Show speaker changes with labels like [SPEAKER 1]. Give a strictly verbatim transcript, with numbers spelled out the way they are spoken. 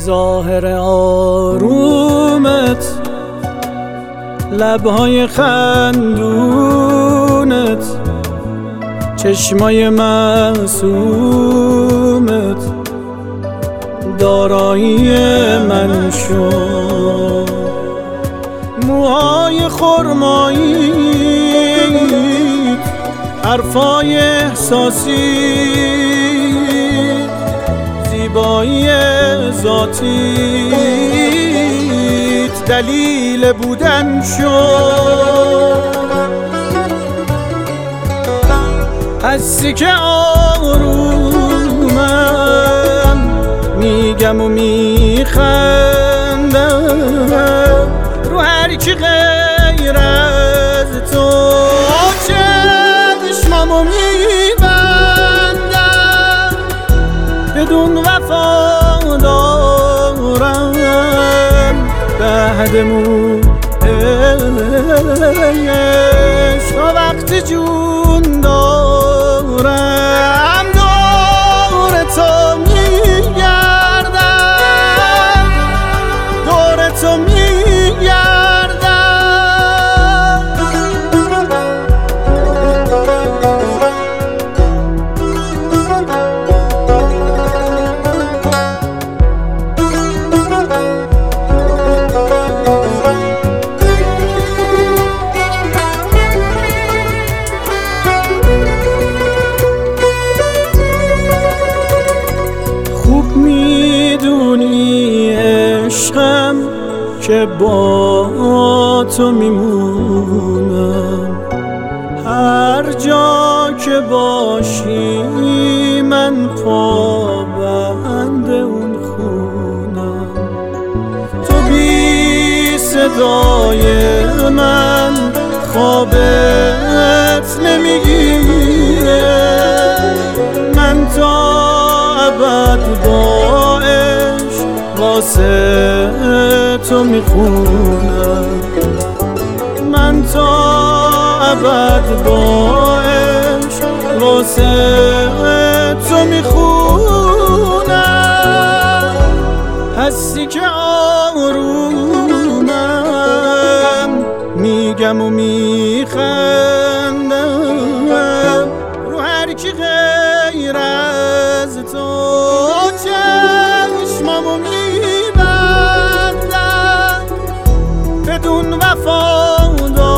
[SPEAKER 1] ظاهر آرومت، لبهای خندونت، چشمای معصومت دارایی من شد. موهای خرماییت، حرفای احساسیت، زیبایی ذاتیت دلیل بودن شد. هستی که آرومم، میگم و میخندم رو هر کی غیر از تو. چشمامو میبندم بدون وفا دارم، بعدمون عشق تا وقت جون دارم. دور تو میگردم، دور تو میگردم. میدونی عشقم که با تو میمونم، هر جا که باشی من پابند اون خونم. تو بی صدای من خوابت نمیگیره، من تا ابد با عشق واسه تو میخونم، من تا ابد با عشق واسه تو میخونم. هستی که آرومم، میگم و میخندم رو هر کی غیر از تو. چشمامو میبندم بدون وفا